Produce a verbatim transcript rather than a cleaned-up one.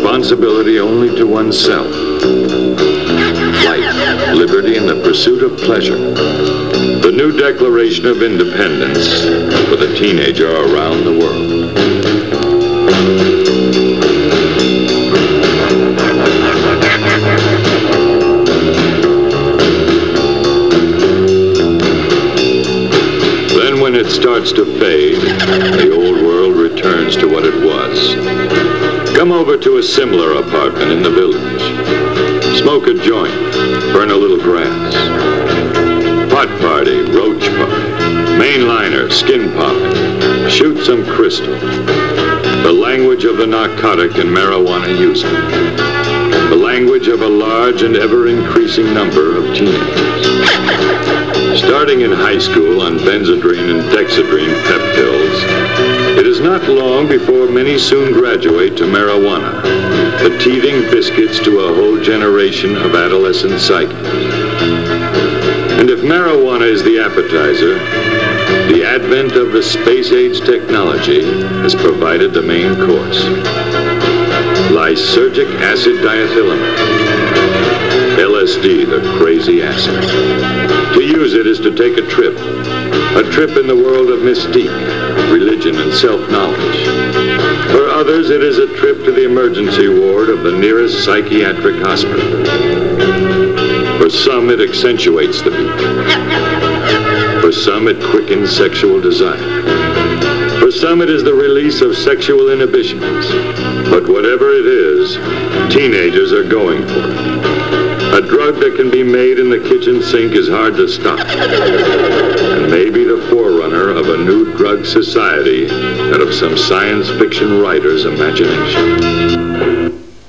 responsibility only to oneself. Life, liberty, and the pursuit of pleasure. The new Declaration of Independence for the teenager around the world. Then when it starts to fade, the old world returns to what it was. Come over to a similar apartment in the village. Smoke a joint, burn a little grass. Pot party, roach party, mainliner, skin popping, shoot some crystal. The language of the narcotic and marijuana user. The language of a large and ever-increasing number of teenagers. Starting in high school on Benzedrine and Dexedrine pep pills, it is not long before many soon graduate to marijuana, the teething biscuits to a whole generation of adolescent psyches. And if marijuana is the appetizer, the advent of the space-age technology has provided the main course. Lysergic acid diethylamide. L S D, the crazy acid. To use it is to take a trip. A trip in the world of mystique, religion, and self-knowledge. For others, it is a trip to the emergency ward of the nearest psychiatric hospital. For some, it accentuates the beat. For some, it quickens sexual desire. For some, it is the release of sexual inhibitions. But whatever it is, teenagers are going for it. A drug that can be made in the kitchen sink is hard to stop. And maybe the forerunner of a new drug society out of some science fiction writer's imagination.